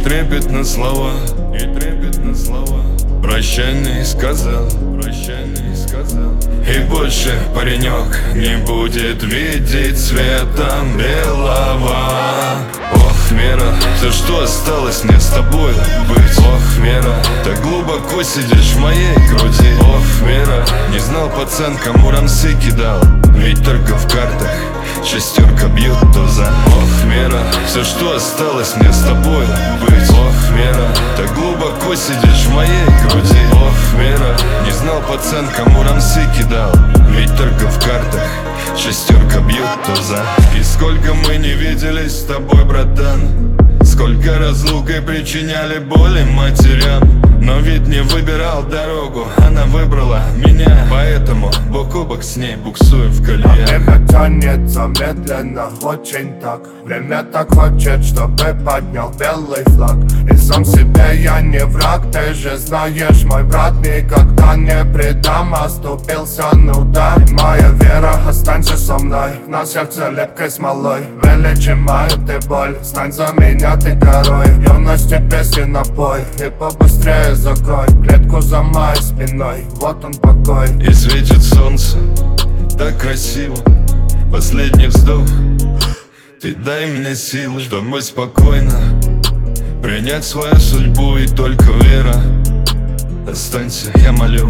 трепетно слова, и трепетно слова. Прощальный сказал, прощальный сказал. И больше паренек не будет видеть светом белого. Ох, Вера, все, что осталось мне с тобой быть. Ох, Вера, так глубоко сидишь в моей груди. Ох, Вера, не знал пацан, кому рамсы кидал. Ведь только в картах шестерка бьет туза. Ох, Вера, все, что осталось мне с тобой быть. Ох, Вера, так глубоко сидишь в моей груди. Ох, Вера, не знал пацан, кому рамсы кидал. Ведь только в картах шестерка бьет туза. И сколько мы не виделись с тобой, братан, сколько разлукой причиняли боли матерям. Но ведь не выбирал дорогу, она выбрала меня. Поэтому бок о бок с ней буксуем в колее. Время тянется медленно, очень так. Время так хочет, чтобы поднял белый флаг. И сам себе я не враг, ты же знаешь, мой брат. Никогда не предам, оступился, ну да. Моя вера, останься со мной. На сердце лепкой смолой вылечи мою ты боль. Стань за меня ты горой, юности песен напой. И побыстрее закрой клетку за моей спиной. Вот он покой. И светит солнце так красиво. Последний вздох. Ты дай мне силы, чтобы спокойно принять свою судьбу. И только вера, останься, я молю.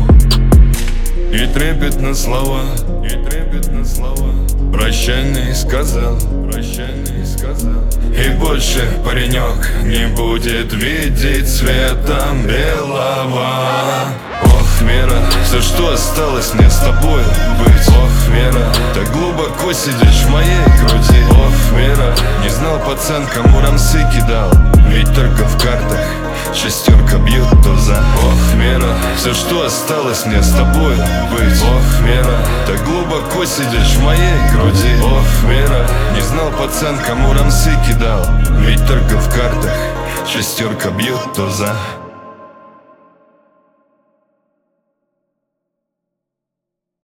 И трепетно слова, и трепетно слова. Прощальный сказал, прощальный сказал. И больше паренек не будет видеть светом белого. Ох, Вера, все, что осталось мне с тобой быть. Ох, Вера, так глубоко сидишь в моей груди. Ох, Вера, не знал пацан, кому рамсы кидал. Ведь только в картах шестерка бьет туза. Ох, Вера, все, что осталось мне с тобой быть. Ох, Вера, так глубоко сидишь в моей груди. Ох, Вера, не знал пацан, кому рамсы кидал. Ведь только в картах шестерка бьет туза.